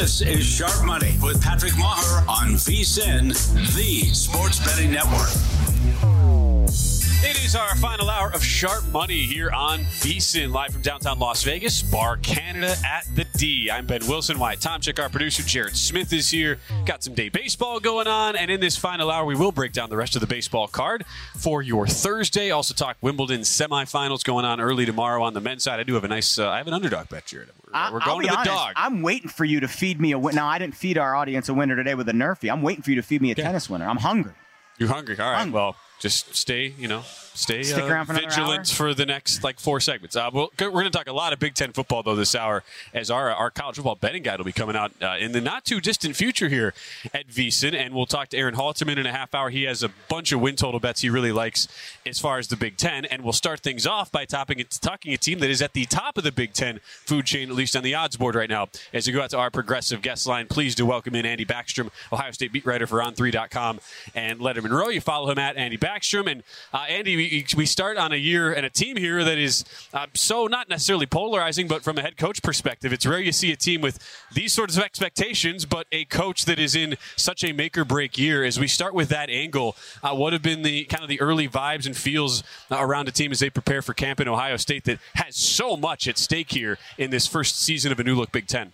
This is Sharp Money with Patrick Maher on VSiN, the sports betting network. It is our final hour of Sharp Money here on VSiN, live from downtown Las Vegas, Bar Canada at the D. I'm Ben Wilson. Wyatt Tomczyk, our producer, Jared Smith is here. Got some day baseball going on, and in this final hour, we will break down the rest of the baseball card for your Thursday. Also talk Wimbledon semifinals going on early tomorrow on the men's side. I do have a nice, I have an underdog bet, Jared. We're going to the dog. I'm waiting for you to feed me a winner. Now, I didn't feed our audience a winner today with a Nerfy. I'm waiting for you to feed me a tennis winner. I'm hungry. You're hungry? All right, well. Just stay around for vigilant for the next 4 segments. We're going to talk a lot of Big Ten football, though, this hour, as our college football betting guide will be coming out in the not-too-distant future here at VSiN, and we'll talk to Aaron Halterman in a half hour. He has a bunch of win total bets he really likes as far as the Big Ten, and we'll start things off by talking a team that is at the top of the Big Ten food chain, at least on the odds board right now. As we go out to our progressive guest line, pleased to welcome in Andy Backstrom, Ohio State beat writer for On3.com and Letterman Row. You follow him at Andy Backstrom. And Andy, we start on a year and a team here that is so not necessarily polarizing, but from a head coach perspective, it's rare you see a team with these sorts of expectations, but a coach that is in such a make or break year. As we start with that angle, what have been the kind of the early vibes and feels around a team as they prepare for camp in Ohio State that has so much at stake here in this first season of a new look Big Ten?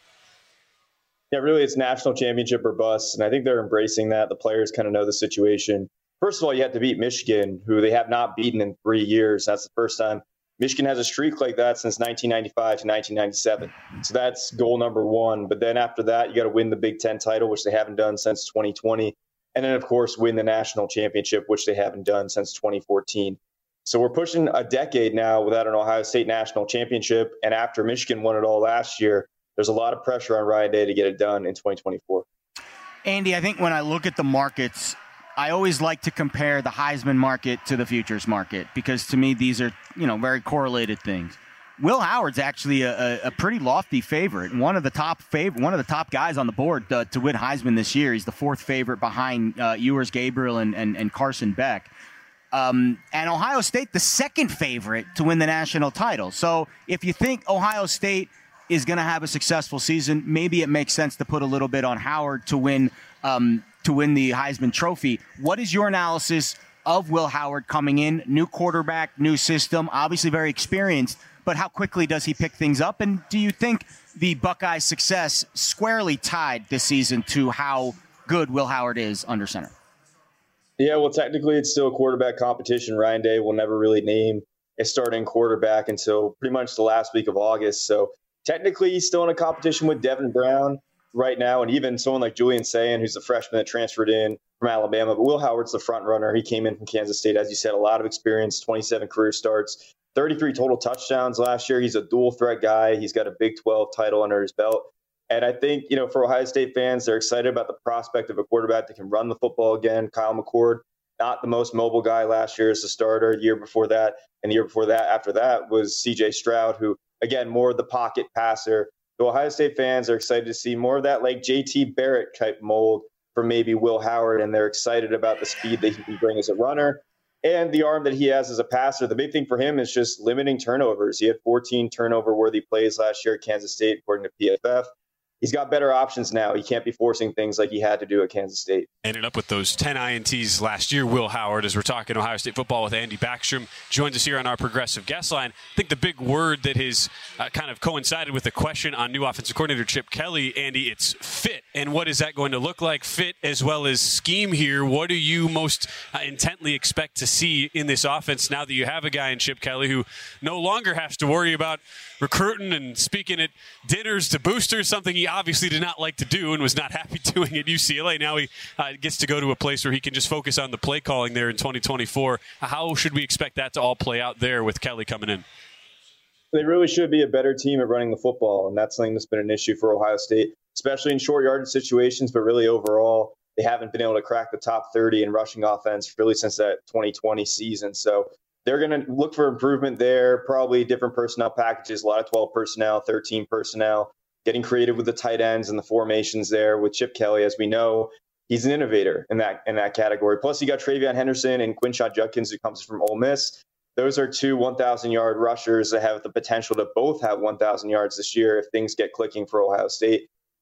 Yeah, really, it's national championship or bust, and I think they're embracing that. The players kind of know the situation. First of all, you have to beat Michigan, who they have not beaten in 3 years. That's the first time. Michigan has a streak like that since 1995 to 1997. So that's goal number one. But then after that, you got to win the Big Ten title, which they haven't done since 2020. And then, of course, win the national championship, which they haven't done since 2014. So we're pushing a decade now without an Ohio State national championship. And after Michigan won it all last year, there's a lot of pressure on Ryan Day to get it done in 2024. Andy, I think when I look at the markets, I always like to compare the Heisman market to the futures market because to me these are, very correlated things. Will Howard's actually a pretty lofty favorite, one of the top guys on the board to win Heisman this year. He's the fourth favorite behind Ewers Gabriel and Carson Beck. And Ohio State, the second favorite to win the national title. So if you think Ohio State is going to have a successful season, maybe it makes sense to put a little bit on Howard to win the Heisman Trophy. What is your analysis of Will Howard coming in? New quarterback, new system, obviously very experienced, but how quickly does he pick things up? And do you think the Buckeyes' success squarely tied this season to how good Will Howard is under center? Yeah, well, technically it's still a quarterback competition. Ryan Day will never really name a starting quarterback until pretty much the last week of August. So technically he's still in a competition with Devin Brown right now, and even someone like Julian Sayin, who's the freshman that transferred in from Alabama. But Will Howard's the front runner. He came in from Kansas State, as you said, a lot of experience, 27 career starts, 33 total touchdowns last year. He's a dual threat guy. He's got a Big 12 title under his belt. And I think, for Ohio State fans, they're excited about the prospect of a quarterback that can run the football again. Kyle McCord, not the most mobile guy last year as a starter. Year before that, and the year before that, after that, was C.J. Stroud, who, again, more of the pocket passer. The Ohio State fans are excited to see more of that like J.T. Barrett type mold from maybe Will Howard, and they're excited about the speed that he can bring as a runner and the arm that he has as a passer. The big thing for him is just limiting turnovers. He had 14 turnover-worthy plays last year at Kansas State, according to PFF. He's got better options now. He can't be forcing things like he had to do at Kansas State. Ended up with those 10 INTs last year, Will Howard, as we're talking Ohio State football with Andy Backstrom. Joins us here on our progressive guest line. I think the big word that has kind of coincided with the question on new offensive coordinator Chip Kelly, Andy, it's fit. And what is that going to look like? Fit as well as scheme here. What do you most intently expect to see in this offense now that you have a guy in Chip Kelly who no longer has to worry about recruiting and speaking at dinners to boosters, something he obviously did not like to do and was not happy doing at UCLA. Now he gets to go to a place where he can just focus on the play calling there in 2024. How should we expect that to all play out there with Kelly coming in? They really should be a better team at running the football, and that's something that's been an issue for Ohio State, especially in short yardage situations, but really overall, they haven't been able to crack the top 30 in rushing offense really since that 2020 season. So they're going to look for improvement there, probably different personnel packages, a lot of 12 personnel, 13 personnel, getting creative with the tight ends and the formations there with Chip Kelly. As we know, he's an innovator in that category. Plus, you got Travion Henderson and Quinshon Judkins, who comes from Ole Miss. Those are two 1,000-yard rushers that have the potential to both have 1,000 yards this year if things get clicking for Ohio State.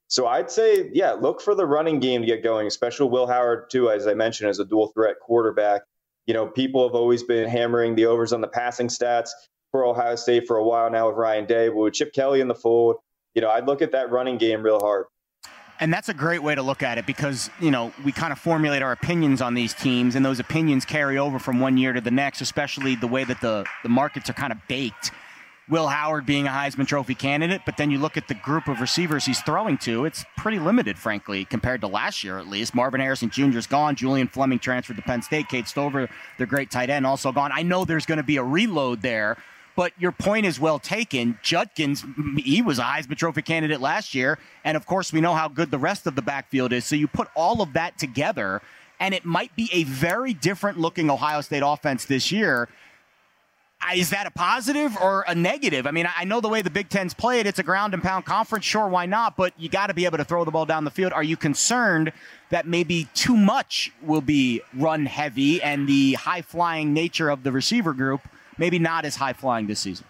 So I'd say, yeah, look for the running game to get going, especially Will Howard, too, as I mentioned, as a dual threat quarterback. People have always been hammering the overs on the passing stats for Ohio State for a while now with Ryan Day. But with Chip Kelly in the fold, I'd look at that running game real hard. And that's a great way to look at it because, we kind of formulate our opinions on these teams, and those opinions carry over from one year to the next, especially the way that the markets are kind of baked. Will Howard being a Heisman Trophy candidate, but then you look at the group of receivers he's throwing to, it's pretty limited, frankly, compared to last year at least. Marvin Harrison Jr. is gone. Julian Fleming transferred to Penn State. Cade Stover, their great tight end, also gone. I know there's going to be a reload there, but your point is well taken. Judkins, he was a Heisman Trophy candidate last year, and of course we know how good the rest of the backfield is. So you put all of that together, and it might be a very different-looking Ohio State offense this year. Is that a positive or a negative? I mean, I know the way the Big Ten's played, it's a ground and pound conference. Sure, why not? But you got to be able to throw the ball down the field. Are you concerned that maybe too much will be run heavy and the high-flying nature of the receiver group maybe not as high-flying this season?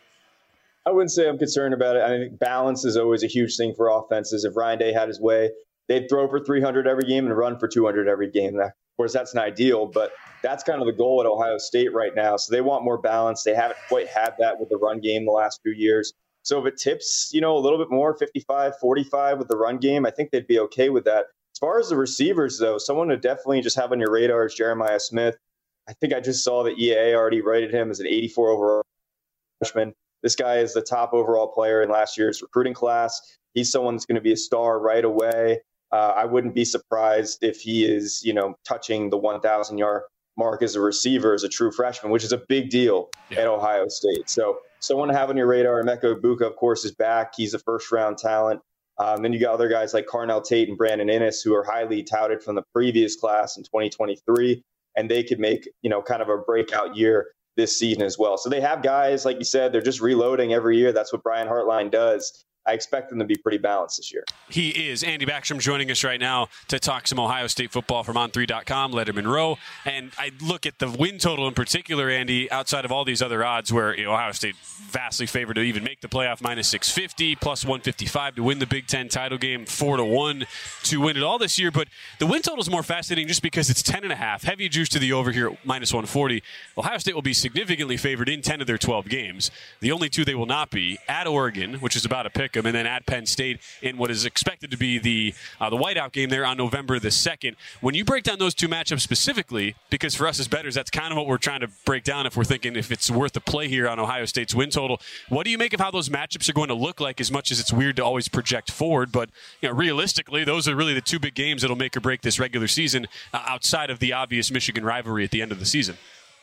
I wouldn't say I'm concerned about it. I think balance is always a huge thing for offenses. If Ryan Day had his way, they'd throw for 300 every game and run for 200 every game. Of course, that's not ideal, but that's kind of the goal at Ohio State right now. So they want more balance. They haven't quite had that with the run game the last few years. So if it tips, a little bit more, 55-45 with the run game, I think they'd be okay with that. As far as the receivers, though, someone to definitely just have on your radar is Jeremiah Smith. I think I just saw that EA already rated him as an 84 overall freshman. This guy is the top overall player in last year's recruiting class. He's someone that's going to be a star right away. I wouldn't be surprised if he is, touching the 1,000-yard mark as a receiver as a true freshman, which is a big deal at Ohio State. So someone to have on your radar. Emeka Egbuka, of course, is back. He's a first-round talent. Then you got other guys like Carnell Tate and Brandon Inniss, who are highly touted from the previous class in 2023, and they could make, kind of a breakout year this season as well. So they have guys, like you said, they're just reloading every year. That's what Brian Hartline does. I expect them to be pretty balanced this year. He is. Andy Backstrom joining us right now to talk some Ohio State football from On3.com, Letterman Row. And I look at the win total in particular, Andy, outside of all these other odds where Ohio State vastly favored to even make the playoff, minus 650, plus 155 to win the Big Ten title game, 4-1 to win it all this year. But the win total is more fascinating just because it's 10.5. Heavy juice to the over here at minus 140. Ohio State will be significantly favored in 10 of their 12 games. The only two they will not be at Oregon, which is about a pick 'em, and then at Penn State in what is expected to be the whiteout game there on November the 2nd. When you break down those two matchups specifically, because for us as bettors, that's kind of what we're trying to break down if we're thinking if it's worth a play here on Ohio State's win total. What do you make of how those matchups are going to look like, as much as it's weird to always project forward? But realistically, those are really the two big games that'll make or break this regular season outside of the obvious Michigan rivalry at the end of the season.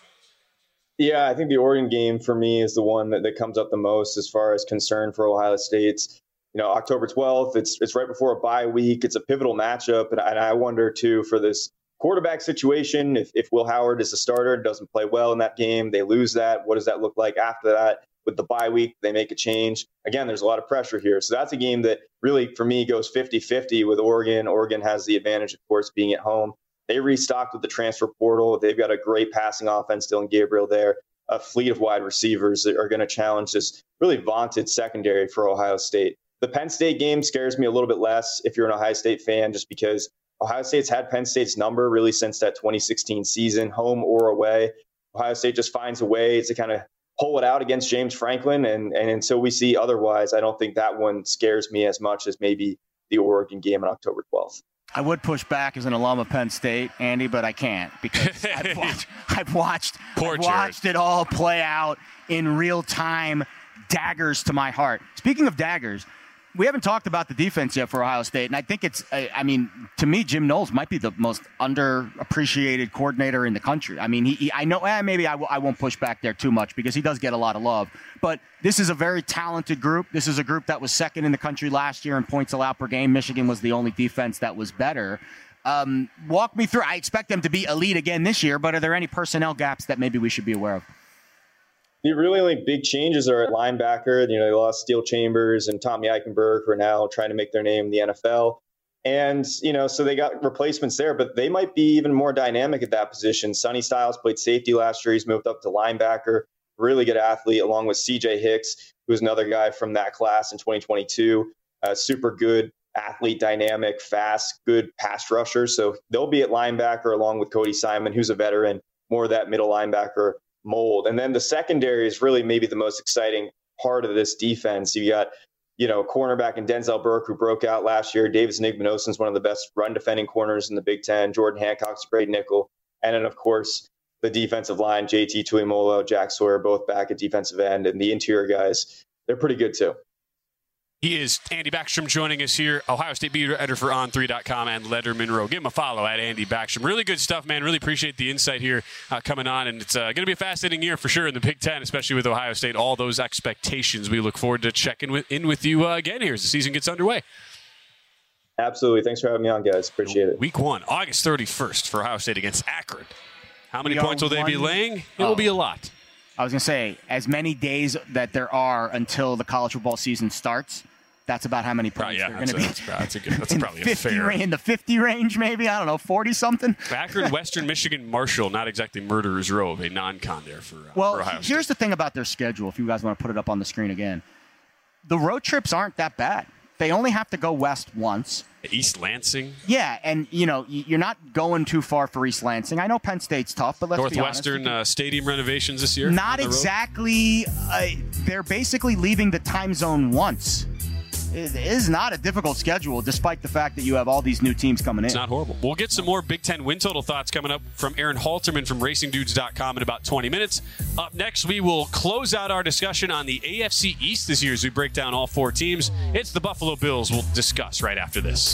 Yeah, I think the Oregon game for me is the one that comes up the most as far as concern for Ohio State's. October 12th, it's right before a bye week. It's a pivotal matchup. And I wonder, too, for this quarterback situation, if Will Howard is a starter and doesn't play well in that game, they lose that. What does that look like after that? With the bye week, they make a change. Again, there's a lot of pressure here. So that's a game that really, for me, goes 50-50 with Oregon. Oregon has the advantage, of course, being at home. They restocked with the transfer portal. They've got a great passing offense, Dylan Gabriel there. A fleet of wide receivers that are going to challenge this really vaunted secondary for Ohio State. The Penn State game scares me a little bit less if you're an Ohio State fan, just because Ohio State's had Penn State's number really since that 2016 season, home or away. Ohio State just finds a way to kind of pull it out against James Franklin. And until we see otherwise, I don't think that one scares me as much as maybe the Oregon game on October 12th. I would push back as an alum of Penn State, Andy, but I can't because I've watched it all play out in real time. Daggers to my heart. Speaking of daggers, we haven't talked about the defense yet for Ohio State, and I think to me, Jim Knowles might be the most underappreciated coordinator in the country. I mean, I know maybe I won't push back there too much because he does get a lot of love, but this is a very talented group. This is a group that was second in the country last year in points allowed per game. Michigan was the only defense that was better. Walk me through. I expect them to be elite again this year, but are there any personnel gaps that maybe we should be aware of? The really only big changes are at linebacker. They lost Steel Chambers and Tommy Eichenberg, who are now trying to make their name in the NFL. And, so they got replacements there, but they might be even more dynamic at that position. Sonny Styles played safety last year. He's moved up to linebacker, really good athlete, along with CJ Hicks, who's another guy from that class in 2022. Super good athlete, dynamic, fast, good pass rusher. So they'll be at linebacker along with Cody Simon, who's a veteran, more of that middle linebacker mold. And then the secondary is really maybe the most exciting part of this defense. You got, cornerback in Denzel Burke, who broke out last year. Davis Igbenogson is one of the best run defending corners in the Big Ten. Jordan Hancock's a great nickel. And then, of course, the defensive line, JT Tuimoloau, Jack Sawyer, both back at defensive end. And the interior guys, they're pretty good too. He is Andy Backstrom joining us here, Ohio State beat writer for On3.com and Letterman Row. Give him a follow at Andy Backstrom. Really good stuff, man. Really appreciate the insight here coming on. And it's going to be a fascinating year for sure in the Big Ten, especially with Ohio State. All those expectations. We look forward to checking in with you again here as the season gets underway. Absolutely. Thanks for having me on, guys. Appreciate it. Week 1, August 31st for Ohio State against Akron. How many points will they be laying? It will be a lot. I was going to say, as many days that there are until the college football season starts, that's about how many points they're going to be. That's probably a fair. In the 50 range, maybe. I don't know, 40-something. Akron, Western Michigan, Marshall, not exactly Murderers Row, a non-con there for Ohio State. Here's the thing about their schedule, if you guys want to put it up on the screen again. The road trips aren't that bad. They only have to go west once. East Lansing? Yeah, and, you're not going too far for East Lansing. I know Penn State's tough, but let's be honest. Northwestern stadium renovations this year? Not exactly. They're basically leaving the time zone once. It is not a difficult schedule, despite the fact that you have all these new teams coming in. It's not horrible. We'll get some more Big Ten win total thoughts coming up from Aaron Halterman from RacingDudes.com in about 20 minutes. Up next, we will close out our discussion on the AFC East this year as we break down all 4 teams. It's the Buffalo Bills we'll discuss right after this.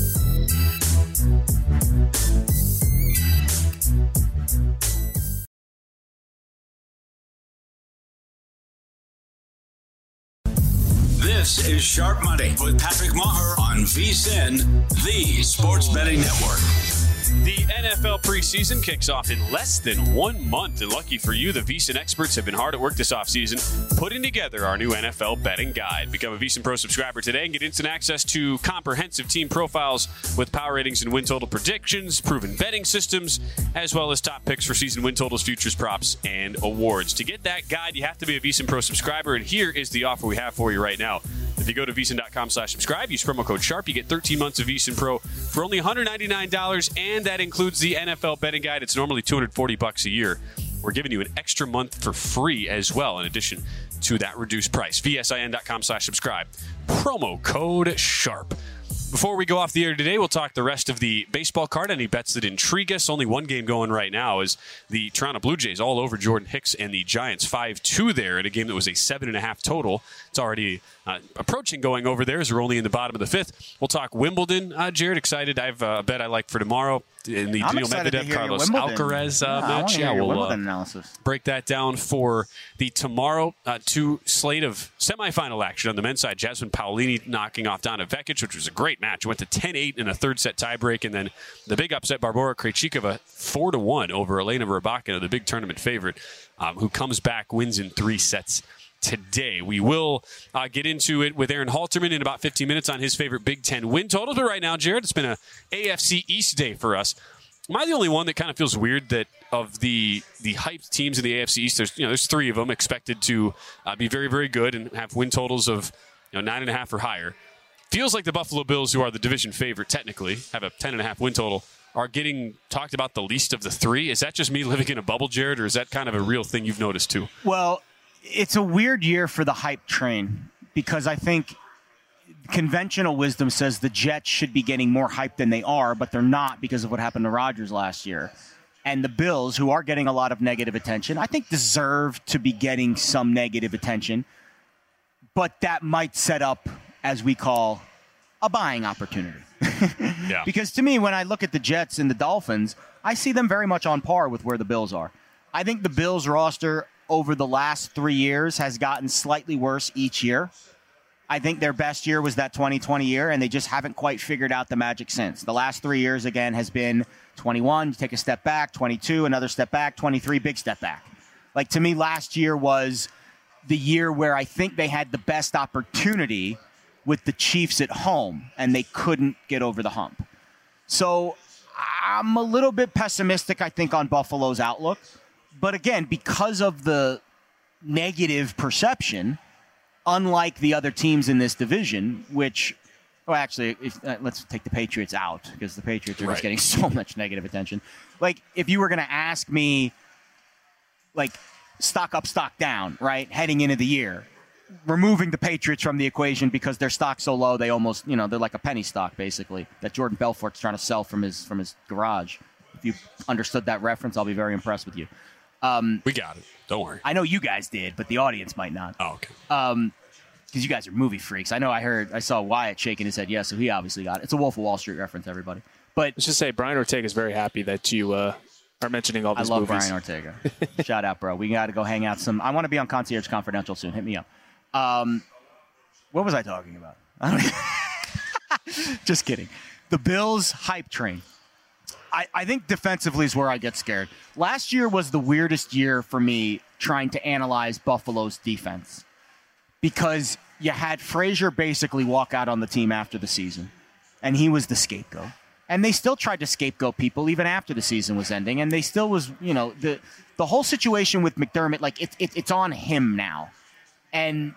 This is Sharp Money with Patrick Maher on VSiN, the Sports Betting Network. The NFL preseason kicks off in less than 1 month, and lucky for you, the VSiN experts have been hard at work this offseason putting together our new NFL betting guide. Become a VSiN Pro subscriber today and get instant access to comprehensive team profiles with power ratings and win total predictions, proven betting systems, as well as top picks for season win totals, futures, props, and awards. To get that guide, you have to be a VSiN Pro subscriber, and here is the offer we have for you right now. If you go to VSiN.com/subscribe, use promo code SHARP, you get 13 months of VSiN Pro for only $199, and that includes the NFL betting guide. It's normally $240 a year. We're giving you an extra month for free as well, in addition to that reduced price. VSIN.com/subscribe. Promo code SHARP. Before we go off the air today, we'll talk the rest of the baseball card. Any bets that intrigue us? Only one game going right now is the Toronto Blue Jays all over Jordan Hicks and the Giants 5-2 there in a game that was a 7.5 total. It's already approaching going over there as we're only in the bottom of the 5th. We'll talk Wimbledon. Jared, excited. I have a bet I like for tomorrow in the Daniil Medvedev Carlos Alcaraz match. We'll break that down for the tomorrow 2 slate of semifinal action on the men's side. Jasmine Paolini knocking off Donna Vekic, which was a great match. Went to 10-8 in a third set tiebreak, and then the big upset, Barbora Krejcikova 4-1 over Elena Rybakina, the big tournament favorite, who comes back, wins in 3 sets today. We will get into it with Aaron Halterman in about 15 minutes on his favorite Big Ten win totals. But right now, Jared, it's been a AFC East day for us. Am I the only one that kind of feels weird that of the hyped teams in the AFC East, there's 3 of them expected to be very, very good and have win totals of 9.5 or higher? Feels like the Buffalo Bills, who are the division favorite technically, have a 10.5 win total, are getting talked about the least of the 3. Is that just me living in a bubble, Jared, or is that kind of a real thing you've noticed too? Well, it's a weird year for the hype train because I think conventional wisdom says the Jets should be getting more hype than they are, but they're not because of what happened to Rodgers last year. And the Bills, who are getting a lot of negative attention, I think deserve to be getting some negative attention, but that might set up, as we call, a buying opportunity. Yeah. Because to me, when I look at the Jets and the Dolphins, I see them very much on par with where the Bills are. I think the Bills roster over the last 3 years has gotten slightly worse each year. I think their best year was that 2020 year, and they just haven't quite figured out the magic since. The last 3 years, again, has been 21, you take a step back, 22, another step back, 23, big step back. Like, to me, last year was the year where I think they had the best opportunity with the Chiefs at home, and they couldn't get over the hump. So I'm a little bit pessimistic, I think, on Buffalo's outlook. But again, because of the negative perception, unlike the other teams in this division, which Well, actually, let's take the Patriots out because the Patriots are just getting so much negative attention. Like, if you were going to ask me, like, stock up, stock down, right, heading into the year, removing the Patriots from the equation because their stock's so low, they almost, they're like a penny stock, basically, that Jordan Belfort's trying to sell from his garage. If you understood that reference, I'll be very impressed with you. We got it. Don't worry. I know you guys did, but the audience might not. Oh, okay. Because you guys are movie freaks. I saw Wyatt shaking his head yes, so he obviously got it. It's a Wolf of Wall Street reference, everybody. But let's just say Brian Ortega is very happy that you are mentioning all these movies. I love Brian Ortega. Shout out, bro. We got to go hang out some. I want to be on Concierge Confidential soon. Hit me up. What was I talking about? Just kidding. The Bills hype train. I think defensively is where I get scared. Last year was the weirdest year for me trying to analyze Buffalo's defense because you had Frazier basically walk out on the team after the season, and he was the scapegoat. And they still tried to scapegoat people even after the season was ending, and they still was, the whole situation with McDermott, like it's on him now. And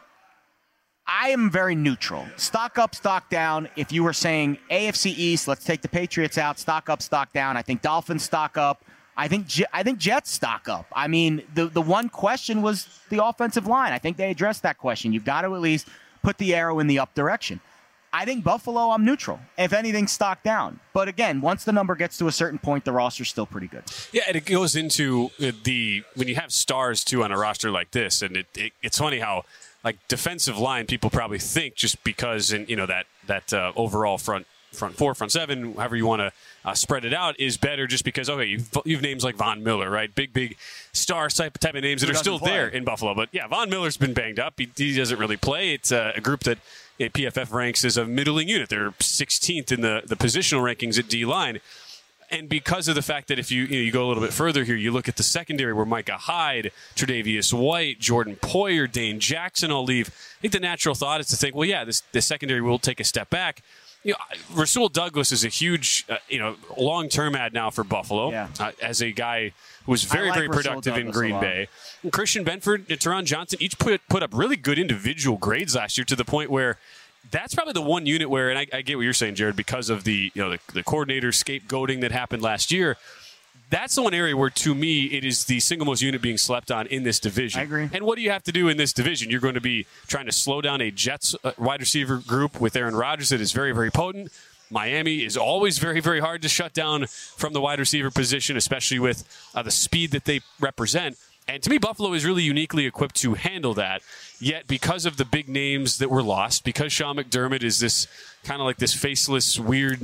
I am very neutral. Stock up, stock down. If you were saying AFC East, let's take the Patriots out, stock up, stock down. I think Dolphins stock up. I think Jets stock up. I mean, the one question was the offensive line. I think they addressed that question. You've got to at least put the arrow in the up direction. I think Buffalo, I'm neutral. If anything, stock down. But again, once the number gets to a certain point, the roster's still pretty good. Yeah, and it goes into when you have stars, too, on a roster like this, and it's funny how, like, defensive line, people probably think just because, that overall front four, front seven, however you want to spread it out, is better just because, okay, you've names like Von Miller, right? Big star type of names that are still there in Buffalo. But, yeah, Von Miller's been banged up. He doesn't really play. It's a group that PFF ranks as a middling unit. They're 16th in the positional rankings at D-line. And because of the fact that if you go a little bit further here, you look at the secondary where Micah Hyde, Tre'Davious White, Jordan Poyer, Dane Jackson all leave. I think the natural thought is to think, well, yeah, the secondary will take a step back. Rasul Douglas is a huge, long-term ad now for Buffalo as a guy who was very, very productive in Green Bay. And Christian Benford and Teron Johnson each put up really good individual grades last year to the point where that's probably the one unit where, and I get what you're saying, Jared, because of the coordinator scapegoating that happened last year. That's the one area where, to me, it is the single most unit being slept on in this division. I agree. And what do you have to do in this division? You're going to be trying to slow down a Jets wide receiver group with Aaron Rodgers that is very, very potent. Miami is always very, very hard to shut down from the wide receiver position, especially with the speed that they represent. And to me, Buffalo is really uniquely equipped to handle that. Yet, because of the big names that were lost, because Sean McDermott is this kind of like this faceless, weird,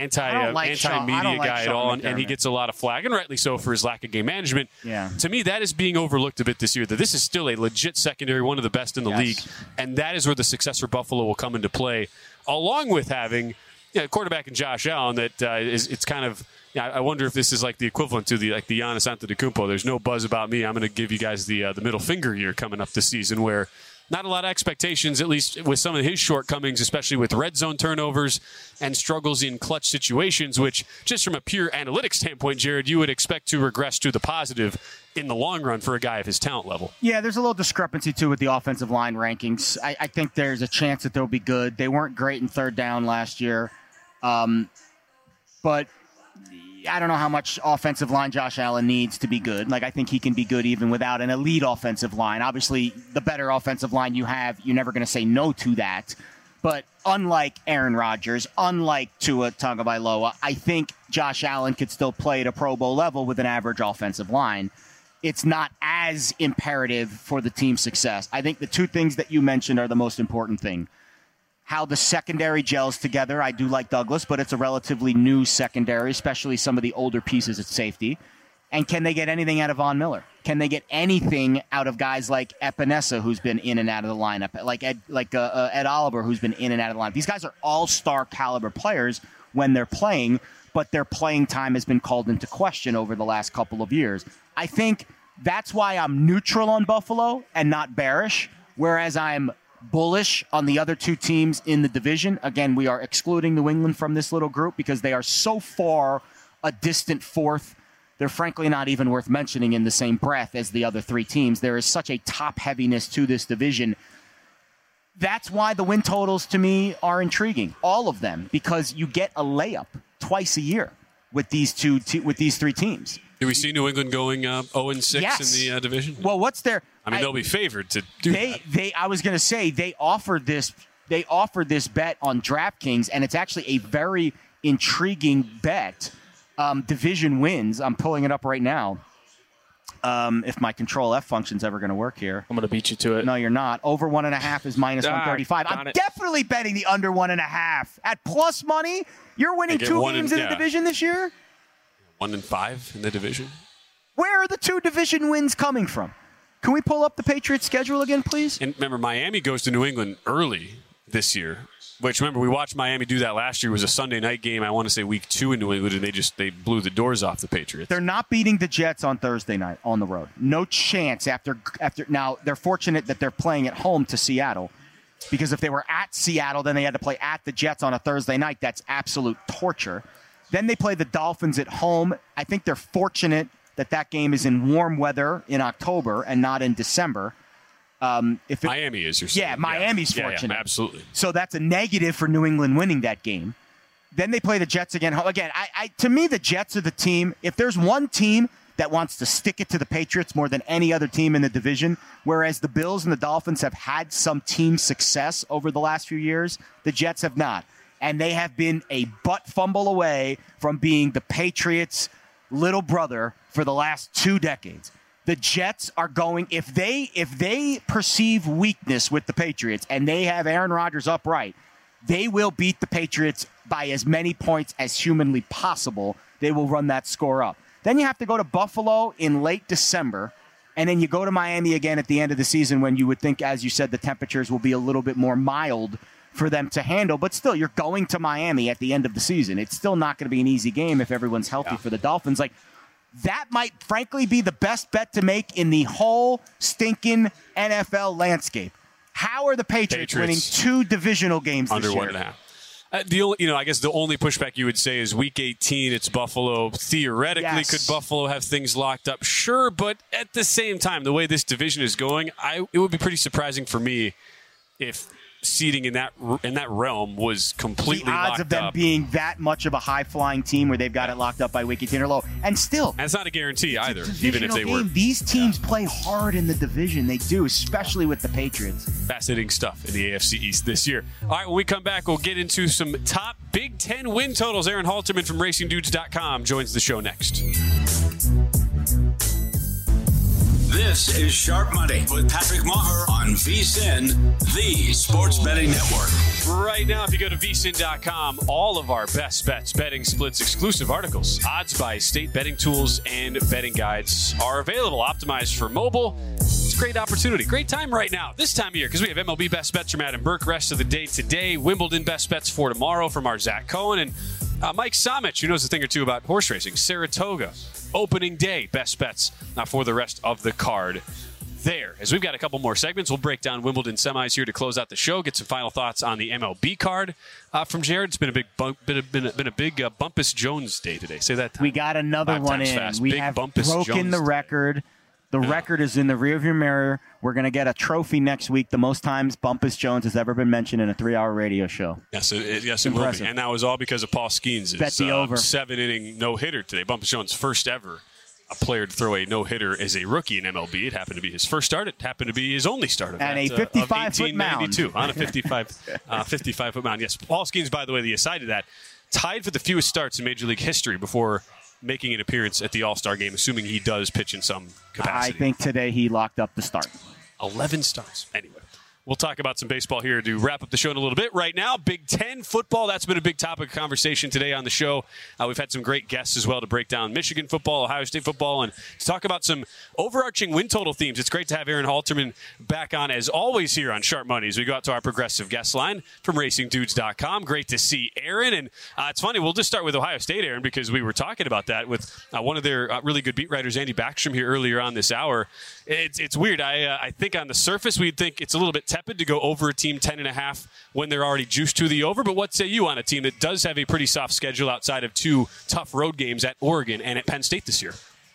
anti-media guy at all, and he gets a lot of flack, and rightly so for his lack of game management. Yeah. To me, that is being overlooked a bit this year, that this is still a legit secondary, one of the best in the league, and that is where the success for Buffalo will come into play, along with having a quarterback in Josh Allen that it's kind of, I wonder if this is like the equivalent to the Giannis Antetokounmpo. There's no buzz about me. I'm going to give you guys the middle finger here coming up this season, where not a lot of expectations, at least with some of his shortcomings, especially with red zone turnovers and struggles in clutch situations, which just from a pure analytics standpoint, Jared, you would expect to regress to the positive in the long run for a guy of his talent level. Yeah, there's a little discrepancy, too, with the offensive line rankings. I think there's a chance that they'll be good. They weren't great in third down last year. But I don't know how much offensive line Josh Allen needs to be good. Like, I think he can be good even without an elite offensive line. Obviously, the better offensive line you have, you're never going to say no to that. But unlike Aaron Rodgers, unlike Tua Tagovailoa, I think Josh Allen could still play at a Pro Bowl level with an average offensive line. It's not as imperative for the team's success. I think the two things that you mentioned are the most important thing. How the secondary gels together. I do like Douglas, but it's a relatively new secondary, especially some of the older pieces at safety. And can they get anything out of Von Miller? Can they get anything out of guys like Epinesa, who's been in and out of the lineup, like Ed Oliver, who's been in and out of the lineup? These guys are all-star caliber players when they're playing, but their playing time has been called into question over the last couple of years. I think that's why I'm neutral on Buffalo and not bearish, whereas I'm bullish on the other two teams in the division. Again, we are excluding New England from this little group because they are so far a distant fourth. They're frankly not even worth mentioning in the same breath as the other three teams. There is such a top heaviness to this division. That's why the win totals to me are intriguing, all of them, because you get a layup twice a year with these three teams. Do we see New England going 0-6 Yes. in the division? Well, what's their? I mean, they'll be favored to do that. I was going to say they offered this bet on DraftKings, and it's actually a very intriguing bet. Division wins. I'm pulling it up right now. If my Control F function's ever going to work here. I'm going to beat you to it. No, you're not. Over 1.5 is minus 135. I'm definitely betting the under 1.5 at plus money. You're winning 2 games in the division this year. 1-5 in the division. Where are the 2 division wins coming from? Can we pull up the Patriots schedule again, please? And remember, Miami goes to New England early this year. Which, remember, we watched Miami do that last year. It was a Sunday night game, I want to say week 2 in New England, and they blew the doors off the Patriots. They're not beating the Jets on Thursday night on the road. No chance after. Now, they're fortunate that they're playing at home to Seattle, because if they were at Seattle, then they had to play at the Jets on a Thursday night. That's absolute torture. Then they play the Dolphins at home. I think they're fortunate that game is in warm weather in October and not in December. Miami is, you're saying. Yeah, Miami's fortunate. Yeah, absolutely. So that's a negative for New England winning that game. Then they play the Jets again. Again, to me, the Jets are the team. If there's one team that wants to stick it to the Patriots more than any other team in the division, whereas the Bills and the Dolphins have had some team success over the last few years, the Jets have not. And they have been a butt fumble away from being the Patriots' little brother for the last 2 decades. The Jets are going, if they perceive weakness with the Patriots and they have Aaron Rodgers upright, they will beat the Patriots by as many points as humanly possible. They will run that score up. Then you have to go to Buffalo in late December, and then you go to Miami again at the end of the season when you would think, as you said, the temperatures will be a little bit more mild for them to handle. But still, you're going to Miami at the end of the season. It's still not going to be an easy game if everyone's healthy for the Dolphins. That might, frankly, be the best bet to make in the whole stinking NFL landscape. How are the Patriots winning 2 divisional games under this year? 1.5? I guess the only pushback you would say is Week 18. It's Buffalo. Theoretically, could Buffalo have things locked up? Sure, but at the same time, the way this division is going, it would be pretty surprising for me if seeding in that realm was completely locked up. The odds of them being that much of a high-flying team where they've got it locked up by Week 18 are low. And still, that's not a guarantee either, even if they were. These teams play hard in the division. They do, especially with the Patriots. Fascinating stuff in the AFC East this year. All right, when we come back, we'll get into some top Big Ten win totals. Aaron Halterman from RacingDudes.com joins the show next. This is Sharp Money with Patrick Maher on VSiN, the Sports Betting Network. Right now, if you go to VSiN.com, all of our best bets, betting splits, exclusive articles, odds by state betting tools, and betting guides are available, optimized for mobile. It's a great opportunity, great time right now, this time of year, because we have MLB best bets from Adam Burke, rest of the day today, Wimbledon best bets for tomorrow from our Zach Cohen, and Mike Somich, who knows a thing or two about horse racing, Saratoga. Opening day best bets for the rest of the card there. As we've got a couple more segments, we'll break down Wimbledon semis here to close out the show, get some final thoughts on the MLB card from Jared. It's been a big Bumpus Jones day today. Say that time. We got another one in. Fast. We big have Bumpus broken Jones the record. The record is in the rearview mirror. We're going to get a trophy next week, the most times Bumpus Jones has ever been mentioned in a 3-hour radio show. Yes, it will be. And that was all because of Paul Skeens' 7-inning no-hitter today. Bumpus Jones' first ever a player to throw a no-hitter as a rookie in MLB. It happened to be his first start. It happened to be his only start of and a 55-foot mound. On a 55-foot mound. Yes, Paul Skeens, by the way, the aside to that, tied for the fewest starts in Major League history before making an appearance at the All-Star game, assuming he does pitch in some capacity. I think today he locked up the start. 11 starts. Anyway, we'll talk about some baseball here to wrap up the show in a little bit. Right now, Big Ten football. That's been a big topic of conversation today on the show. We've had some great guests as well to break down Michigan football, Ohio State football, and to talk about some overarching win total themes. It's great to have Aaron Halterman back on, as always, here on Sharp Money as we go out to our progressive guest line from RacingDudes.com. Great to see Aaron. And it's funny, we'll just start with Ohio State, Aaron, because we were talking about that with one of their really good beat writers, Andy Backstrom, here earlier on this hour. It's weird. I think on the surface we'd think it's a little bit tepid to go over a team 10.5 when they're already juiced to the over. But what say you on a team that does have a pretty soft schedule outside of 2 tough road games at Oregon and at Penn State this year?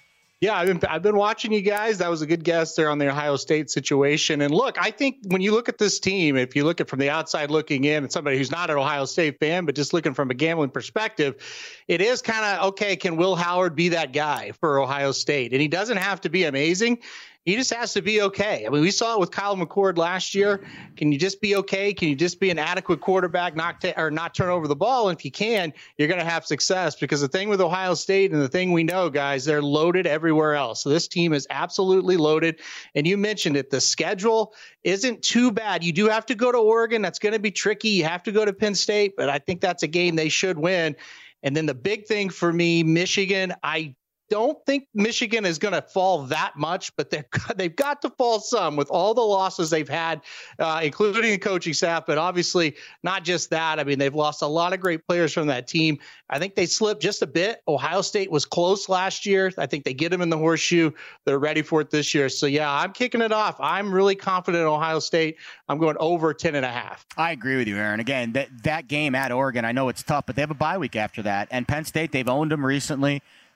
Yeah, I've been watching you guys. That was a good guess there on the Ohio State situation. And look, I think when you look at this team, if you look at from the outside looking in, and somebody who's not an Ohio State fan, but just looking from a gambling perspective, it is kind of, okay, can Will Howard be that guy for Ohio State? And he doesn't have to be amazing. He just has to be okay. I mean, we saw it with Kyle McCord last year. Can you just be okay? Can you just be an adequate quarterback, not turn over the ball? And if you can, you're going to have success, because the thing with Ohio State and the thing we know, guys, they're loaded everywhere else. So this team is absolutely loaded. And you mentioned it. The schedule isn't too bad. You do have to go to Oregon. That's going to be tricky. You have to go to Penn State, but I think that's a game they should win. And then the big thing for me, Michigan, I don't think Michigan is going to fall that much, but they've got to fall some with all the losses they've had, including the coaching staff. But obviously not just that. I mean, they've lost a lot of great players from that team. I think they slipped just a bit. Ohio State was close last year. I think they get them in the horseshoe. They're ready for it this year. So, yeah, I'm kicking it off. I'm really confident in Ohio State. I'm going over 10.5. I agree with you, Aaron. Again, that game at Oregon, I know it's tough, but they have a bye week after that. And Penn State, they've owned them recently.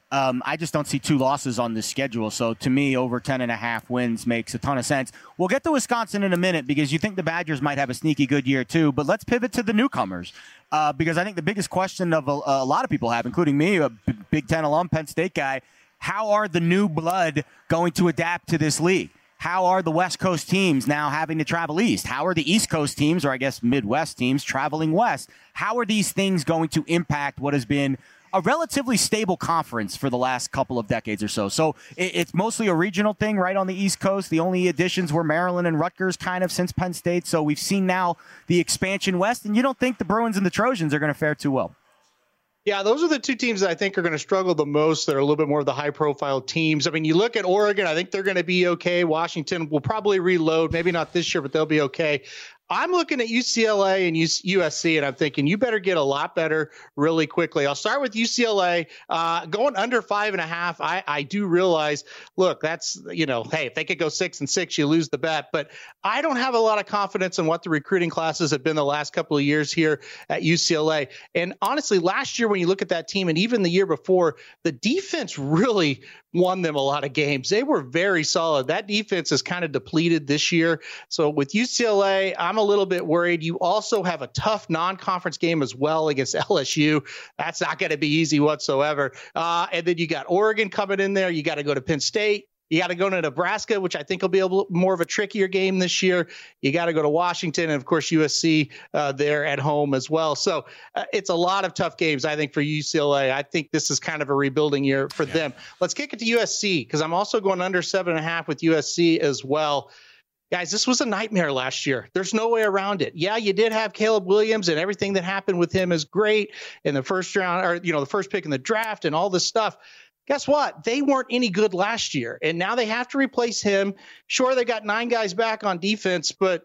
I just don't see two losses on this schedule. So to me, over 10.5 wins makes a ton of sense. We'll get to Wisconsin in a minute because you think the Badgers might have a sneaky good year too. But let's pivot to the newcomers because I think the biggest question of a lot of people have, including me, a Big Ten alum, Penn State guy, how are the new blood going to adapt to this league? How are the West Coast teams now having to travel east? How are the East Coast teams, or I guess Midwest teams, traveling west? How are these things going to impact what has been a relatively stable conference for the last couple of decades or so? So it's mostly a regional thing right on the East Coast. The only additions were Maryland and Rutgers kind of since Penn State. So we've seen now the expansion west, and you don't think the Bruins and the Trojans are going to fare too well? Yeah, those are the two teams that I think are going to struggle the most, that are a little bit more of the high-profile teams. I mean, you look at Oregon, I think they're going to be okay. Washington will probably reload, maybe not this year, but they'll be okay. I'm looking at UCLA and USC, and I'm thinking you better get a lot better really quickly. I'll start with UCLA. Going under 5.5, I do realize, look, that's, hey, if they could go 6-6, you lose the bet. But I don't have a lot of confidence in what the recruiting classes have been the last couple of years here at UCLA. And honestly, last year when you look at that team, and even the year before, the defense really won them a lot of games. They were very solid. That defense is kind of depleted this year. So with UCLA, I'm a little bit worried. You also have a tough non-conference game as well against LSU. That's not going to be easy whatsoever. And then you got Oregon coming in there. You got to go to Penn State. You got to go to Nebraska, which I think will be a little more of a trickier game this year. You got to go to Washington and, of course, USC there at home as well. So it's a lot of tough games, I think, for UCLA. I think this is kind of a rebuilding year for them. Let's kick it to USC because I'm also going under 7.5 with USC as well. Guys, this was a nightmare last year. There's no way around it. Yeah, you did have Caleb Williams, and everything that happened with him is great in the first round, or, the first pick in the draft and all this stuff. Guess what? They weren't any good last year, and now they have to replace him. Sure, they got 9 guys back on defense, but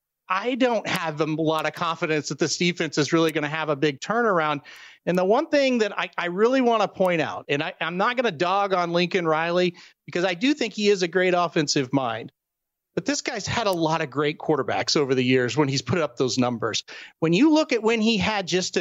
I don't have a lot of confidence that this defense is really going to have a big turnaround. And the one thing that I really want to point out, and I'm not going to dog on Lincoln Riley because I do think he is a great offensive mind. But this guy's had a lot of great quarterbacks over the years when he's put up those numbers. When you look at when he had just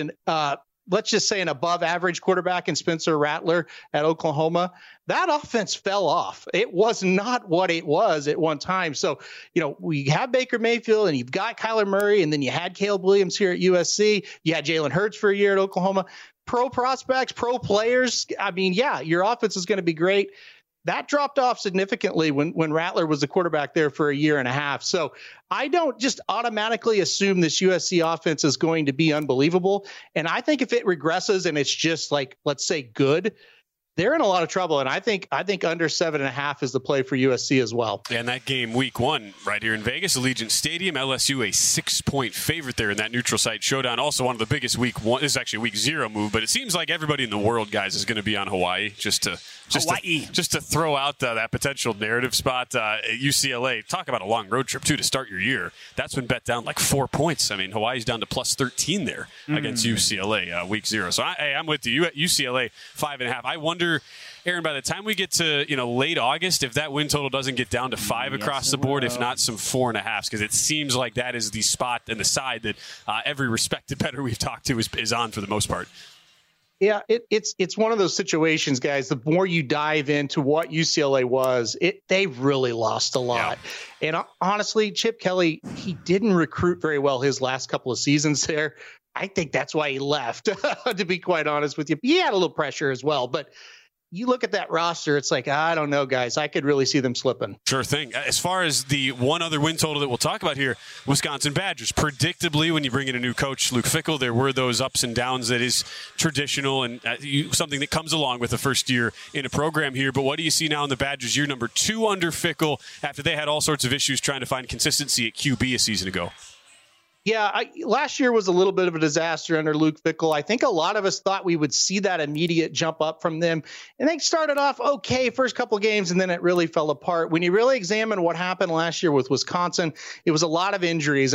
let's just say an above average quarterback in Spencer Rattler at Oklahoma, that offense fell off. It was not what it was at one time. So, we have Baker Mayfield and you've got Kyler Murray, and then you had Caleb Williams here at USC. You had Jalen Hurts for a year at Oklahoma. Pro prospects, pro players. I mean, yeah, your offense is going to be great. That dropped off significantly when Rattler was the quarterback there for a year and a half. So I don't just automatically assume this USC offense is going to be unbelievable. And I think if it regresses and it's just like, let's say, good, they're in a lot of trouble. And I think under 7.5 is the play for USC as well. And that game week 1 right here in Vegas, Allegiant Stadium, LSU a 6-point favorite there in that neutral site showdown. Also one of the biggest week 1. This is actually week 0 move, but it seems like everybody in the world, guys, is going to be on Hawaii just to throw out that potential narrative spot at UCLA. Talk about a long road trip too to start your year. That's been bet down like 4 points. I mean, Hawaii's down to plus 13 there against UCLA week 0. So I'm with you. UCLA 5.5. I wonder, Aaron, by the time we get to late August, if that win total doesn't get down to 5 across the board, if not some 4.5s, because it seems like that is the spot and the side that every respected bettor we've talked to is on for the most part. Yeah, it's one of those situations, guys. The more you dive into what UCLA was, they've really lost a lot. Yeah. And honestly, Chip Kelly, he didn't recruit very well his last couple of seasons there. I think that's why he left, to be quite honest with you. He had a little pressure as well, but you look at that roster, it's like, I don't know, guys. I could really see them slipping. Sure thing. As far as the one other win total that we'll talk about here, Wisconsin Badgers. Predictably, when you bring in a new coach, Luke Fickell, there were those ups and downs that is traditional and something that comes along with the first year in a program here. But what do you see now in the Badgers? Year number 2 under Fickell after they had all sorts of issues trying to find consistency at QB a season ago. Yeah, last year was a little bit of a disaster under Luke Fickell. I think a lot of us thought we would see that immediate jump up from them. And they started off okay first couple of games, and then it really fell apart. When you really examine what happened last year with Wisconsin, it was a lot of injuries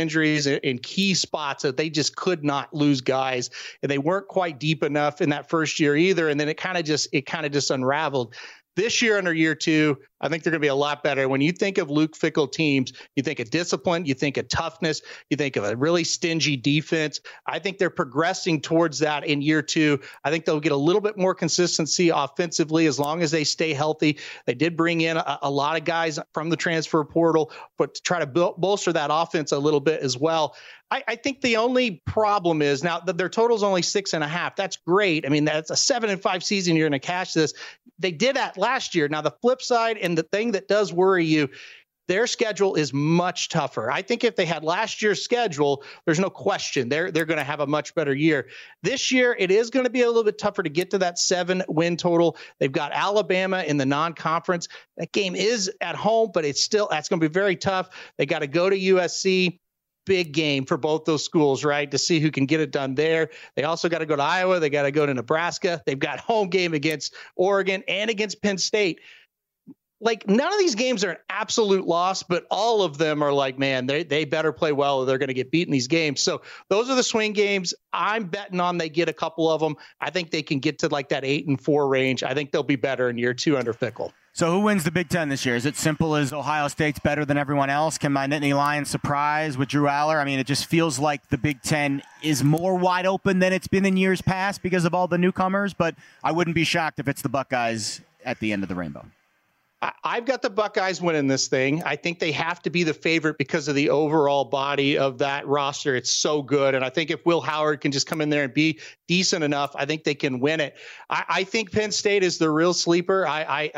in key spots that they just could not lose guys. And they weren't quite deep enough in that first year either. And then it kind of just unraveled. This year, under year 2, I think they're going to be a lot better. When you think of Luke Fickell teams, you think of discipline, you think of toughness, you think of a really stingy defense. I think they're progressing towards that in year 2. I think they'll get a little bit more consistency offensively as long as they stay healthy. They did bring in a lot of guys from the transfer portal, but to try to bolster that offense a little bit as well. I think the only problem is now that their total is only 6.5. That's great. I mean, that's a 7-5 season. You're going to cash this. They did that last year. Now, the flip side and the thing that does worry you, their schedule is much tougher. I think if they had last year's schedule, there's no question they're going to have a much better year. This year, it is going to be a little bit tougher to get to that 7-win total. They've got Alabama in the non-conference. That game is at home, but that's going to be very tough. They got to go to USC. Big game for both those schools, right, to see who can get it done there. They also got to go to Iowa. They got to go to Nebraska. They've got home game against Oregon and against Penn State. Like, none of these games are an absolute loss, but all of them are like, man, they better play well or they're going to get beat in these games. So those are the swing games. I'm betting on they get a couple of them. I think they can get to like that 8-4 range. I think they'll be better in year 2 under Fickell. So who wins the Big Ten this year? Is it simple as Ohio State's better than everyone else? Can my Nittany Lions surprise with Drew Aller? I mean, it just feels like the Big Ten is more wide open than it's been in years past because of all the newcomers, but I wouldn't be shocked if it's the Buckeyes at the end of the rainbow. I've got the Buckeyes winning this thing. I think they have to be the favorite because of the overall body of that roster. It's so good. And I think if Will Howard can just come in there and be decent enough, I think they can win it. I think Penn State is the real sleeper.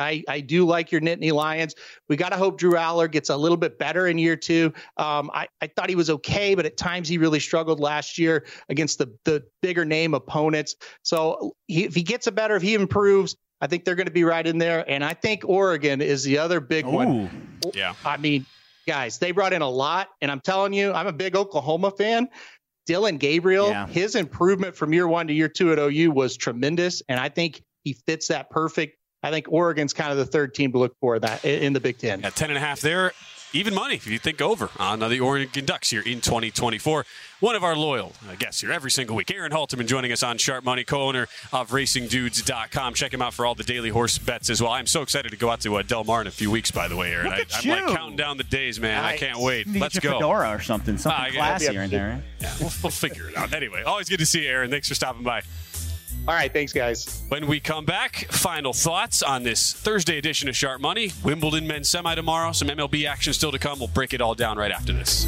I do like your Nittany Lions. We got to hope Drew Aller gets a little bit better in year 2. I thought he was okay, but at times he really struggled last year against the bigger name opponents. So if he gets better, if he improves, I think they're going to be right in there. And I think Oregon is the other big one. Yeah. I mean, guys, they brought in a lot. And I'm telling you, I'm a big Oklahoma fan. Dillon Gabriel, his improvement from year 1 to year 2 at OU was tremendous. And I think he fits that perfect. I think Oregon's kind of the third team to look for that in the Big Ten. At 10.5 there. Even money if you think over on the Oregon Ducks here in 2024. One of our loyal guests here every single week, Aaron Halterman, joining us on Sharp Money, co-owner of RacingDudes.com. Check him out for all the daily horse bets as well. I'm so excited to go out to Del Mar in a few weeks, by the way, Aaron. I'm like counting down the days, man. I can't wait. Let's go. Fedora or something classier in there. Right? Yeah, we'll figure it out. Anyway, always good to see you, Aaron. Thanks for stopping by. All right, thanks, guys. When we come back, final thoughts on this Thursday edition of Sharp Money. Wimbledon men's semi tomorrow. Some MLB action still to come. We'll break it all down right after this.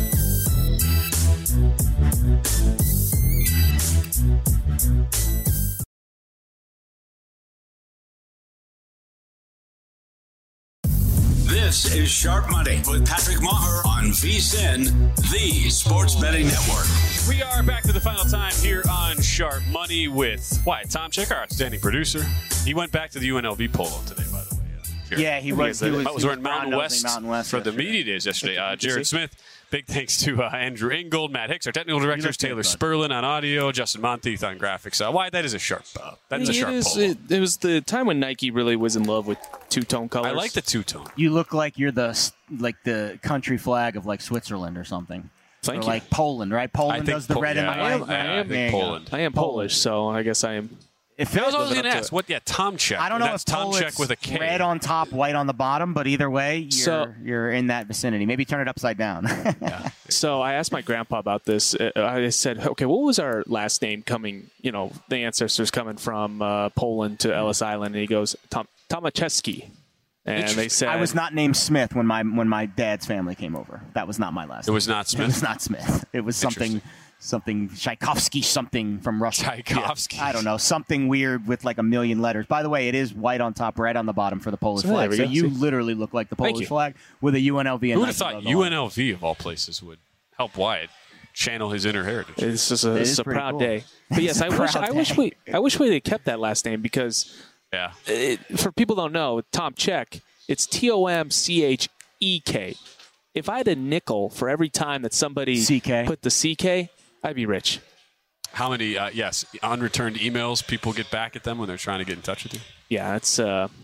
This is Sharp Money with Patrick Maher on VSiN, the Sports Betting Network. We are back to the final time here on Sharp Money with Wyatt Tomczyk, our outstanding producer. He went back to the UNLV polo today, by the way. Yeah, he was wearing Mountain West for the media days yesterday. Jared Smith, big thanks to Andrew Ingold, Matt Hicks, our technical directors, Taylor Sperlin on audio, Justin Monteith on graphics. Why? That is a sharp polo. It was the time when Nike really was in love with two-tone colors. I like the two-tone. You look like you're the country flag of like Switzerland or something. Thank or you. like Poland, right? Poland does the red and the white. I am Polish, so I guess I am. I was always going to ask, Tomczyk. I don't know if Tomczyk with a K. Red on top, white on the bottom, but either way, you're in that vicinity. Maybe turn it upside down. So I asked my grandpa about this. I said, okay, what was our last name coming, the ancestors coming from Poland to Ellis Island? And he goes, Tomaszewski. And they said, I was not named Smith when my dad's family came over. That was not my last name. It was not Smith? It was not Smith. It was something Tchaikovsky, something from Russia. Tchaikovsky. I don't know. Something weird with like a million letters. By the way, it is white on top, right on the bottom for the Polish flag. So you literally look like the Polish flag with a UNLV. Who would have thought UNLV, of all places, would help Wyatt channel his inner heritage? It's just a proud day. But yes, I wish we had kept that last name because for people who don't know, Tom Czech, it's Tomchek. If I had a nickel for every time that somebody put the CK, I'd be rich. How many, unreturned emails people get back at them when they're trying to get in touch with you? Yeah, it's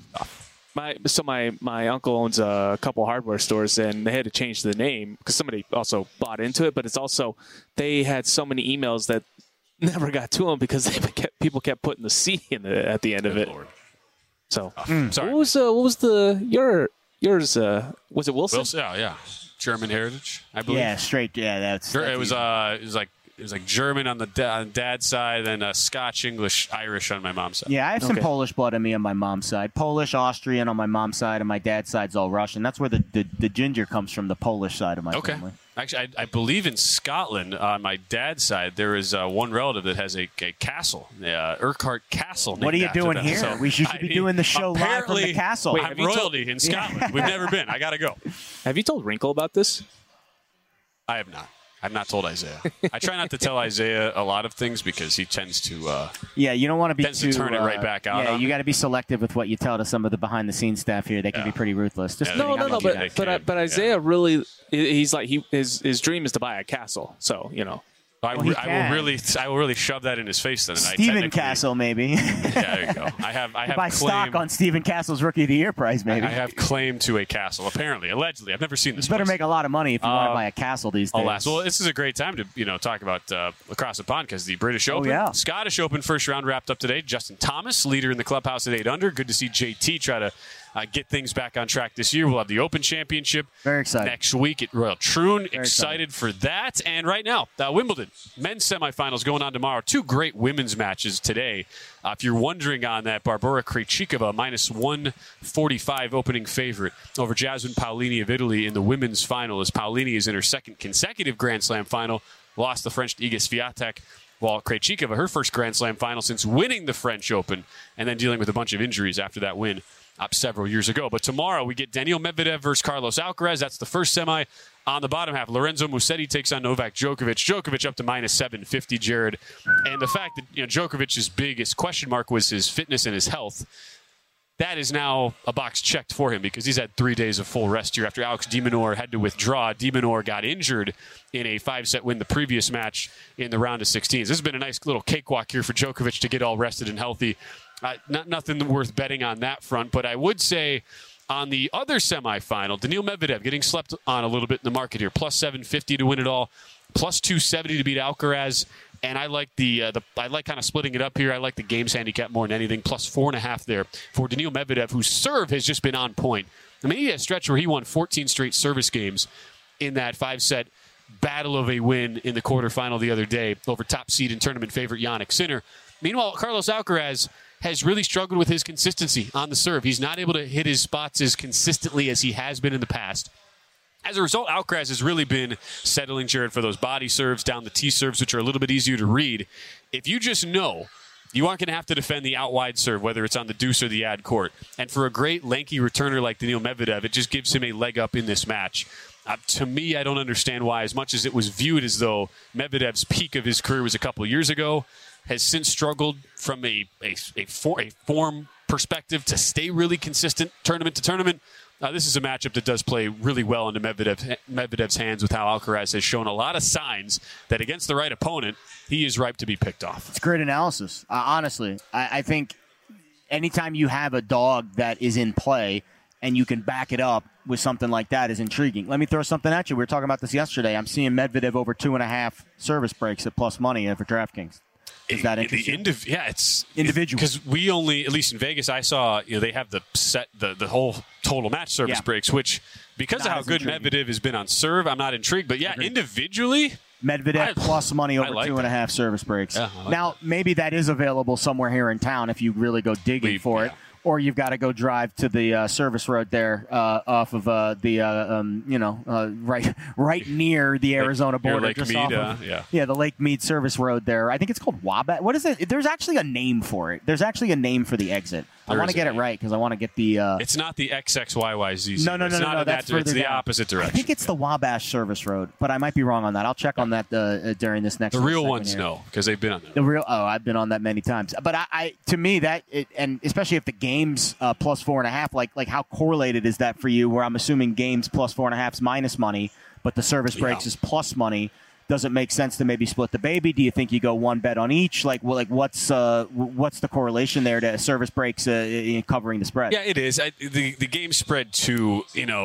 my uncle owns a couple hardware stores, and they had to change the name because somebody also bought into it. But it's also they had so many emails that never got to them because people kept putting the C at the end of it. Lord. So sorry. What was yours? Was it Wilson? Yeah. German heritage, I believe. Yeah, straight. Yeah, that's it was like German on the dad's side, then Scotch, English, Irish on my mom's side. Yeah, I have some Polish blood in me on my mom's side. Polish, Austrian on my mom's side, and my dad's side's all Russian. That's where the ginger comes from, the Polish side of my family. Actually, I believe in Scotland, on my dad's side, there is one relative that has a castle, Urquhart Castle. What are you doing here? So we should be doing the show live from the castle. Wait, I'm royalty in Scotland. We've never been. I got to go. Have you told Wrinkle about this? I have not. I've not told Isaiah. I try not to tell Isaiah a lot of things because he tends to. You don't want to be to turn it right back out. Yeah, you got to be selective with what you tell to some of the behind-the-scenes staff here. They can be pretty ruthless. But Isaiah really, he's like his dream is to buy a castle. So I will really shove that in his face then. Stephen Castle, maybe. Yeah, there you go. I have buy stock on Stephen Castle's Rookie of the Year prize, maybe. I have claim to a castle, apparently, allegedly. I've never seen this. You better make a lot of money if you want to buy a castle these days. Alas. Well, this is a great time to talk about across the pond because the British Open, Scottish Open first round wrapped up today. Justin Thomas, leader in the clubhouse at 8 under. Good to see JT try to get things back on track this year. We'll have the Open Championship next week at Royal Troon. Excited for that. And right now, Wimbledon men's semifinals going on tomorrow. Two great women's matches today. If you're wondering on that, Barbora Krejcikova, minus 145 opening favorite over Jasmine Paolini of Italy in the women's final as Paolini is in her second consecutive Grand Slam final. Lost the French Iga Swiatek. While Krejcikova, her first Grand Slam final since winning the French Open and then dealing with a bunch of injuries after that win up several years ago. But tomorrow we get Daniil Medvedev versus Carlos Alcaraz. That's the first semi. On the bottom half, Lorenzo Musetti takes on Novak Djokovic. Djokovic up to minus 750, Jared. And the fact that Djokovic's biggest question mark was his fitness and his health, that is now a box checked for him because he's had 3 days of full rest here after Alex de Minaur had to withdraw. De Minaur got injured in a 5-set win the previous match in the round of 16s. This has been a nice little cakewalk here for Djokovic to get all rested and healthy. Nothing worth betting on that front, but I would say on the other semifinal, Daniil Medvedev getting slept on a little bit in the market here. Plus 750 to win it all, plus 270 to beat Alcaraz. And I like I like kind of splitting it up here. I like the games handicap more than anything. Plus 4.5 there for Daniil Medvedev, whose serve has just been on point. I mean, he had a stretch where he won 14 straight service games in that 5-set battle of a win in the quarterfinal the other day over top seed and tournament favorite Jannik Sinner. Meanwhile, Carlos Alcaraz has really struggled with his consistency on the serve. He's not able to hit his spots as consistently as he has been in the past. As a result, Alcaraz has really been settling, Jared, for those body serves, down the tee serves, which are a little bit easier to read. If you just know you aren't going to have to defend the out-wide serve, whether it's on the deuce or the ad court. And for a great, lanky returner like Daniil Medvedev, it just gives him a leg up in this match. To me, I don't understand why, as much as it was viewed as though Medvedev's peak of his career was a couple years ago, has since struggled from a form perspective to stay really consistent tournament to tournament. This is a matchup that does play really well into Medvedev's hands with how Alcaraz has shown a lot of signs that against the right opponent, he is ripe to be picked off. It's great analysis. Honestly, I think anytime you have a dog that is in play and you can back it up with something like that is intriguing. Let me throw something at you. We were talking about this yesterday. I'm seeing Medvedev over 2.5 service breaks at plus money for DraftKings. Is that interesting? It's individual. Because we only, at least in Vegas, I saw they have the whole total match service breaks, which because of how good Medvedev has been on serve, I'm not intrigued. But individually, Medvedev plus money over 2.5 service breaks. Yeah, now, maybe that is available somewhere here in town if you really go digging for it. Or you've got to go drive to the service road there off of right near the Arizona border. Lake Mead, the Lake Mead service road there. I think it's called Wabash. What is it? There's actually a name for it. There's actually a name for the exit. I want to get it right because I want to get the... it's not the XXYYZ. No. It's the opposite direction. I think it's the Wabash service road, but I might be wrong on that. I'll check on that during this next. The real ones know because they've been on that. I've been on that many times. But to me and especially if the games plus 4.5, like how correlated is that for you? Where I'm assuming games plus 4.5 is minus money, but the service breaks is plus money. Does it make sense to maybe split the baby? Do you think you go one bet on each? What's the correlation there to service breaks covering the spread? Yeah, it is. The game spread too.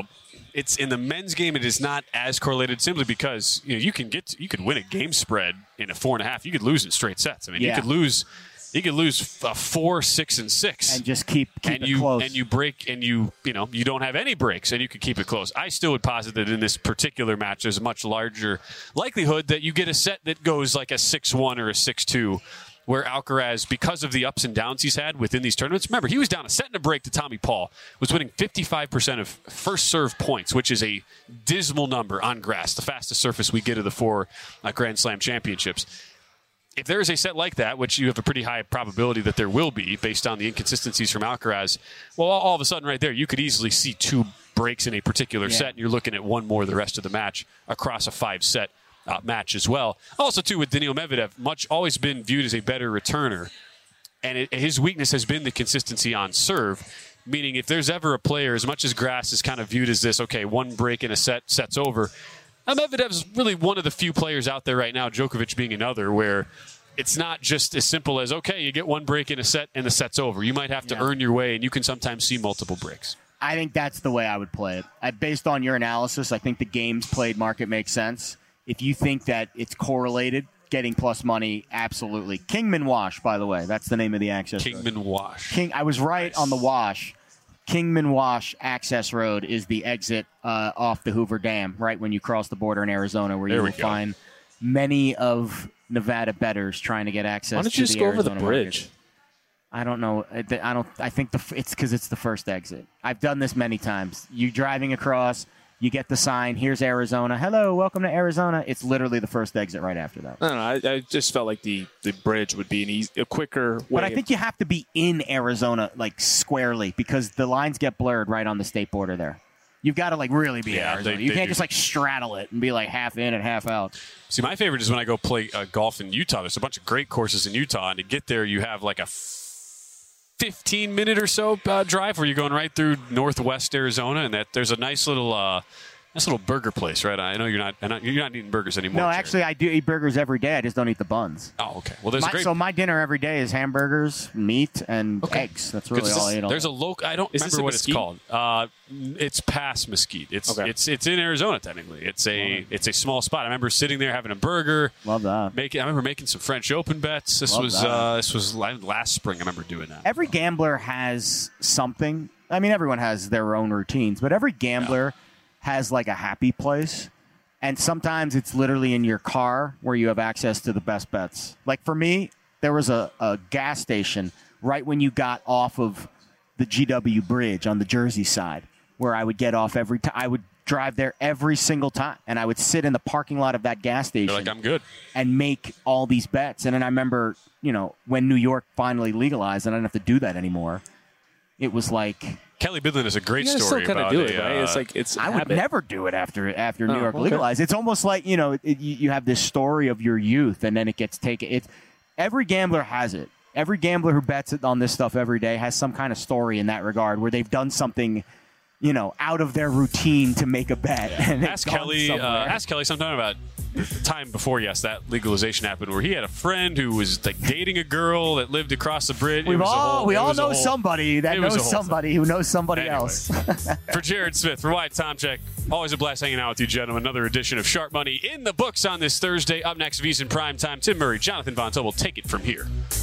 It's in the men's game. It is not as correlated simply because you could win a game spread in a 4.5. You could lose in straight sets. I mean, you could lose. You could lose 4, 6, and 6, and just keep it close. And you break, and you don't have any breaks, and you could keep it close. I still would posit that in this particular match, there's a much larger likelihood that you get a set that goes like a 6-1 or a 6-2, where Alcaraz, because of the ups and downs he's had within these tournaments, remember he was down a set and a break to Tommy Paul, was winning 55% of first serve points, which is a dismal number on grass, the fastest surface we get of the 4 Grand Slam championships. If there is a set like that, which you have a pretty high probability that there will be based on the inconsistencies from Alcaraz, well, all of a sudden right there, you could easily see 2 breaks in a particular set, and you're looking at 1 more the rest of the match across a 5-set match as well. Also, too, with Daniil Medvedev, always been viewed as a better returner, and his weakness has been the consistency on serve, meaning if there's ever a player, as much as grass is kind of viewed as this, okay, 1 break in a set's over, Medvedev's really one of the few players out there right now, Djokovic being another, where it's not just as simple as, okay, you get 1 break in a set and the set's over. You might have to earn your way, and you can sometimes see multiple breaks. I think that's the way I would play it. Based on your analysis, I think the games played market makes sense. If you think that it's correlated, getting plus money, absolutely. Kingman Wash, by the way. That's the name of the access road. Kingman Wash. I was right on the Wash. Kingman Wash Access Road is the exit off the Hoover Dam, right when you cross the border in Arizona, where you will find many of Nevada bettors trying to get access. Why don't you just go over the bridge? I don't know. I think it's because it's the first exit. I've done this many times. You driving across, you get the sign. Here's Arizona. Hello, welcome to Arizona. It's literally the first exit right after that. I just felt like the bridge would be a quicker way. But I think you have to be in Arizona squarely because the lines get blurred right on the state border there. You've got to really be in Arizona. You can't just straddle it and be half in and half out. See, my favorite is when I go play golf in Utah. There's a bunch of great courses in Utah, and to get there, you have a 15-minute or so drive where you're going right through northwest Arizona, and there's a nice little burger place, right? I know you're not eating burgers anymore. No, actually, I do eat burgers every day. I just don't eat the buns. Oh, okay. Well, So my dinner every day is hamburgers, meat, and eggs. That's really all I eat. There's a local. I don't remember what it's called. It's past Mesquite. It's in Arizona technically. It's a small spot. I remember sitting there having a burger. Love that. I remember making some French Open bets. This was last spring. I remember doing that. Every gambler has something. I mean, everyone has their own routines, but every gambler has a happy place, and sometimes it's literally in your car where you have access to the best bets. For me, there was a gas station right when you got off of the GW Bridge on the Jersey side where I would get off every time. I would drive there every single time, and I would sit in the parking lot of that gas station. You're I'm good. And make all these bets. And then I remember, when New York finally legalized and I didn't have to do that anymore, it was Kelly Bidlin is a great story. Still kind of do it, right? It's I would never do it after New York legalized. It's almost like you have this story of your youth, and then it gets taken. Every gambler has it. Every gambler who bets on this stuff every day has some kind of story in that regard where they've done something, out of their routine to make a bet. And ask Kelly sometime about the time before, that legalization happened, where he had a friend who was like dating a girl that lived across the bridge. We all know somebody that knows somebody who knows somebody else. For Jared Smith, for Wyatt Tomchek, always a blast hanging out with you, gentlemen. Another edition of Sharp Money in the books on this Thursday. Up next, VSiN Primetime. Tim Murray, Jonathan Von Tobel. Take it from here.